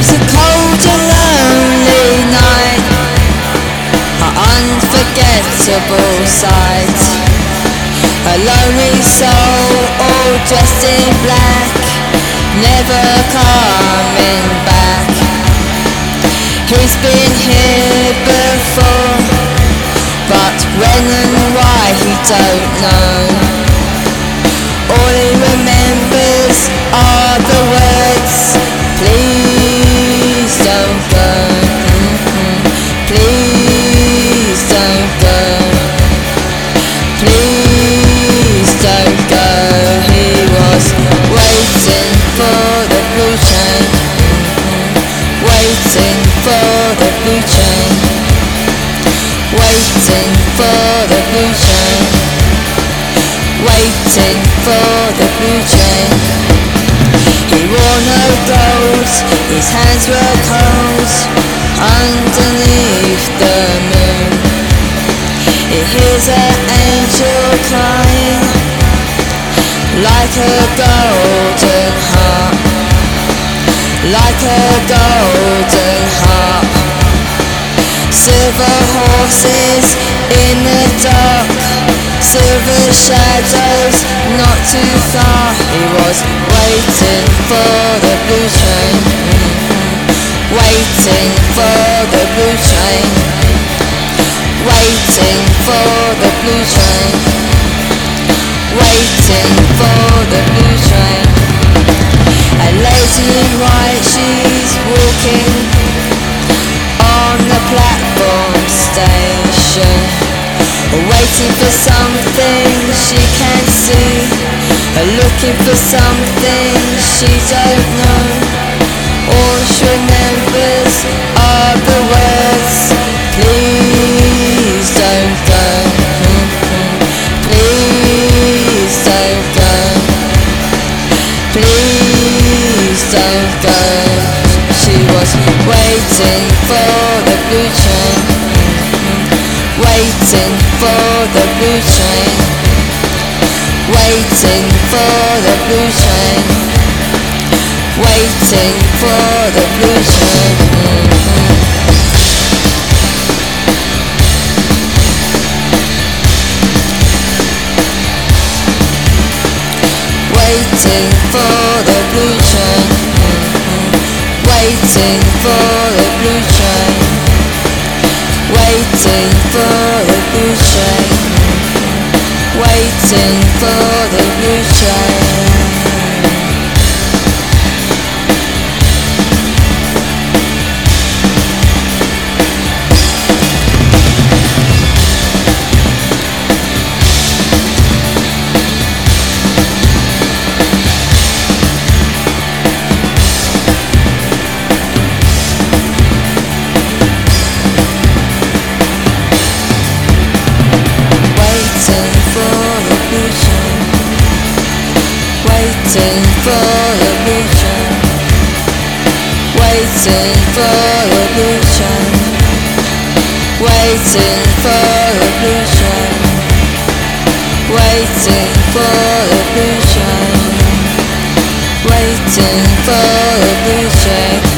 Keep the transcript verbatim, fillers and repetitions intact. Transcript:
was a cold and lonely night, an unforgettable sight. A lonely soul, all dressed in black, never coming back. He's been here before, but when and why he don't know. All he remembers are the words, please don't go, mm-hmm. Please don't go, please don't go. He was waiting for the blue train, mm-hmm. Waiting for the blue train, waiting for the blue train, waiting for the blue train. He wore no gold, his hands were cold underneath the moon. He hears an angel crying like a golden harp, like a golden harp. Silver horses in the dark, silver shadows not too far. He was waiting for the blue train, mm-hmm. Waiting for the blue train, waiting for the blue train, waiting for the blue train. A lady in white, she's walking on the platform station, waiting for something she can't see, looking for something she don't know. All she remembers are the words, please don't go, mm-hmm. Please don't go, please don't go. She was waiting for the blue train, mm-hmm. Waiting for the blue train, waiting for the blue train, waiting for the blue train, mm-hmm. Waiting for the blue train, mm-hmm. Waiting for the blue train, waiting for the blue train, mm-hmm. Waiting for the blue train. Waiting for the blue train, waiting for the blue train, waiting for the blue train, waiting for the blue train, waiting for the blue train.